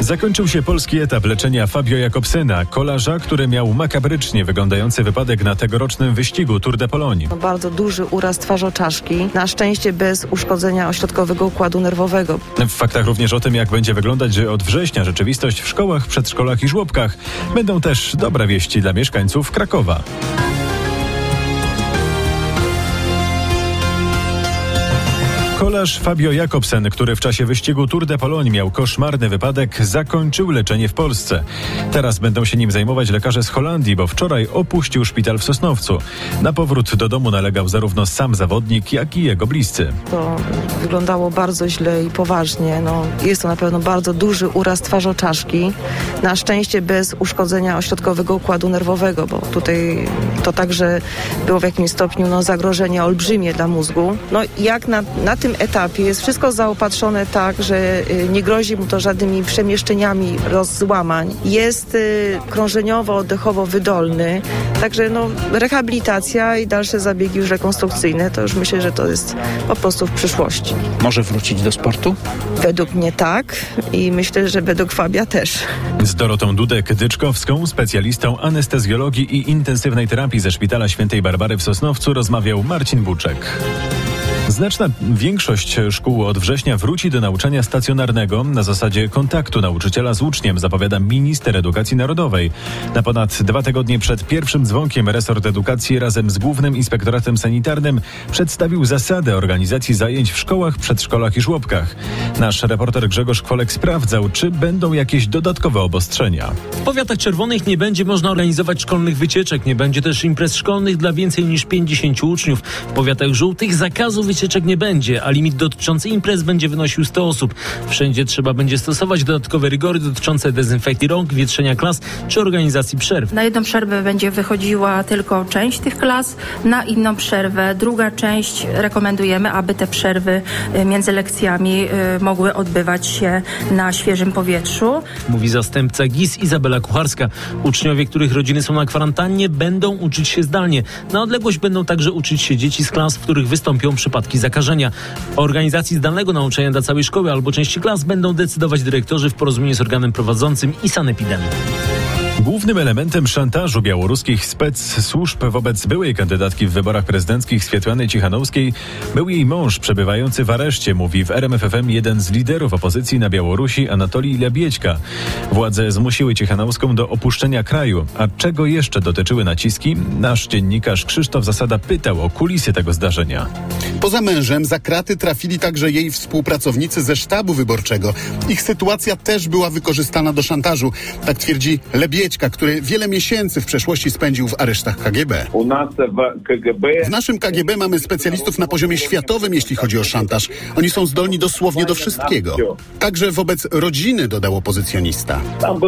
Zakończył się polski etap leczenia Fabio Jakobsena, kolarza, który miał makabrycznie wyglądający wypadek na tegorocznym wyścigu Tour de Pologne. Bardzo duży uraz twarzoczaszki, na szczęście bez uszkodzenia ośrodkowego układu nerwowego. W faktach również o tym, jak będzie wyglądać od września rzeczywistość w szkołach, przedszkolach i żłobkach. Będą też dobre wieści dla mieszkańców Krakowa. Kolarz Fabio Jakobsen, który w czasie wyścigu Tour de Pologne miał koszmarny wypadek, zakończył leczenie w Polsce. Teraz będą się nim zajmować lekarze z Holandii, bo wczoraj opuścił szpital w Sosnowcu. Na powrót do domu nalegał zarówno sam zawodnik, jak i jego bliscy. To wyglądało bardzo źle i poważnie. Jest to na pewno bardzo duży uraz twarzoczaszki. Na szczęście bez uszkodzenia ośrodkowego układu nerwowego, bo tutaj to także było w jakimś stopniu zagrożenie olbrzymie dla mózgu. Jak na tym etapie jest wszystko zaopatrzone tak, że nie grozi mu to żadnymi przemieszczeniami rozłamań. Jest krążeniowo-oddechowo wydolny, także rehabilitacja i dalsze zabiegi już rekonstrukcyjne, to już myślę, że to jest po prostu w przyszłości. Może wrócić do sportu? Według mnie tak i myślę, że według Fabia też. Z Dorotą Dudek-Dyczkowską, specjalistą anestezjologii i intensywnej terapii ze Szpitala Świętej Barbary w Sosnowcu, rozmawiał Marcin Buczek. Znaczna większość szkół od września wróci do nauczania stacjonarnego na zasadzie kontaktu nauczyciela z uczniem, zapowiada minister edukacji narodowej. Na ponad 2 tygodnie przed pierwszym dzwonkiem resort edukacji razem z Głównym Inspektoratem Sanitarnym przedstawił zasady organizacji zajęć w szkołach, przedszkolach i żłobkach. Nasz reporter Grzegorz Kwolek sprawdzał, czy będą jakieś dodatkowe obostrzenia. W powiatach czerwonych nie będzie można organizować szkolnych wycieczek, nie będzie też imprez szkolnych dla więcej niż 50 uczniów. W powiatach żółtych zakazu wycieczek nie będzie, a limit dotyczący imprez będzie wynosił 100 osób. Wszędzie trzeba będzie stosować dodatkowe rygory dotyczące dezynfekcji rąk, wietrzenia klas czy organizacji przerw. Na jedną przerwę będzie wychodziła tylko część tych klas, na inną przerwę druga część. Rekomendujemy, aby te przerwy między lekcjami mogły odbywać się na świeżym powietrzu. Mówi zastępca GIS Izabela Kucharska. Uczniowie, których rodziny są na kwarantannie, będą uczyć się zdalnie. Na odległość będą także uczyć się dzieci z klas, w których wystąpią przypadki zakażenia. O organizacji zdalnego nauczania dla całej szkoły albo części klas będą decydować dyrektorzy w porozumieniu z organem prowadzącym i sanepidem. Głównym elementem szantażu białoruskich specsłużb wobec byłej kandydatki w wyborach prezydenckich Swiatłany Cichanouskiej był jej mąż przebywający w areszcie, mówi w RMF FM jeden z liderów opozycji na Białorusi, Anatolij Lebiedźka. Władze zmusiły Cichanouską do opuszczenia kraju. A czego jeszcze dotyczyły naciski? Nasz dziennikarz Krzysztof Zasada pytał o kulisy tego zdarzenia. Poza mężem za kraty trafili także jej współpracownicy ze sztabu wyborczego. Ich sytuacja też była wykorzystana do szantażu. Tak twierdzi Lebiedźka, który wiele miesięcy w przeszłości spędził w aresztach KGB. W naszym KGB mamy specjalistów na poziomie światowym, jeśli chodzi o szantaż. Oni są zdolni dosłownie do wszystkiego. Także wobec rodziny, dodał opozycjonista.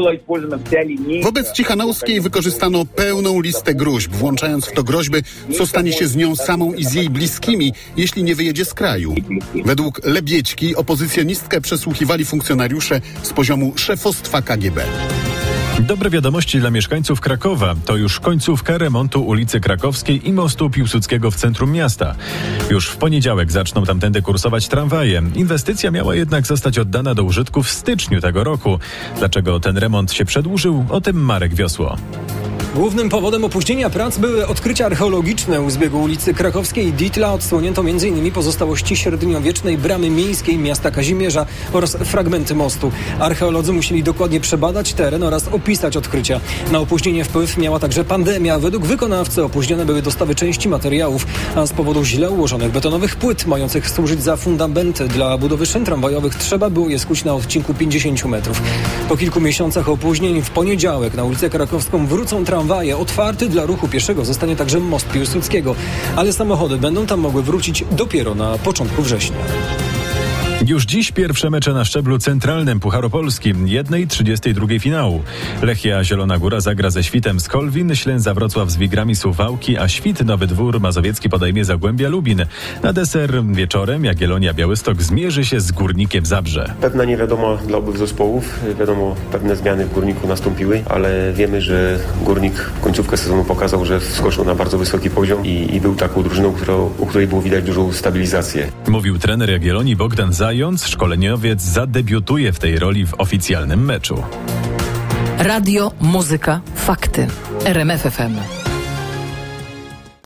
Wobec Cichanouskiej wykorzystano pełną listę gruźb, włączając w to groźby, co stanie się z nią samą i z jej bliskimi, jeśli nie wyjedzie z kraju. Według Lebiedźki opozycjonistkę przesłuchiwali funkcjonariusze z poziomu szefostwa KGB. Dobre wiadomości dla mieszkańców Krakowa. To już końcówka remontu ulicy Krakowskiej i mostu Piłsudskiego w centrum miasta. Już w poniedziałek zaczną tamtędy kursować tramwaje. Inwestycja miała jednak zostać oddana do użytku w styczniu tego roku. Dlaczego ten remont się przedłużył? O tym Marek Wiosło. Głównym powodem opóźnienia prac były odkrycia archeologiczne u zbiegu ulicy Krakowskiej i Ditla. Odsłonięto m.in. pozostałości średniowiecznej bramy miejskiej miasta Kazimierza oraz fragmenty mostu. Archeolodzy musieli dokładnie przebadać teren oraz opisać odkrycia. Na opóźnienie wpływ miała także pandemia. Według wykonawcy opóźnione były dostawy części materiałów, a z powodu źle ułożonych betonowych płyt mających służyć za fundamenty dla budowy szyn tramwajowych trzeba było je skuć na odcinku 50 metrów. Po kilku miesiącach opóźnień w poniedziałek na ulicę Krakowską wrócą tramwaje. Otwarty dla ruchu pieszego zostanie także most Piłsudskiego, ale samochody będą tam mogły wrócić dopiero na początku września. Już dziś pierwsze mecze na szczeblu centralnym Pucharu Polski, 1:32 finału. Lechia Zielona Góra zagra ze Świtem z Kolwin, Ślęza Wrocław z Wigrami Suwałki, a Świt Nowy Dwór Mazowiecki podejmie Zagłębia Lubin. Na deser wieczorem Jagiellonia Białystok zmierzy się z Górnikiem Zabrze. Pewna niewiadoma dla obu zespołów. Wiadomo, pewne zmiany w Górniku nastąpiły, ale wiemy, że Górnik końcówkę sezonu pokazał, że wskoczył na bardzo wysoki poziom i był taką drużyną, u której było widać dużą stabilizację. Mówił trener Jagiellonii Bogdan Zając czekając, szkoleniowiec zadebiutuje w tej roli w oficjalnym meczu. Radio, muzyka, fakty. RMF FM.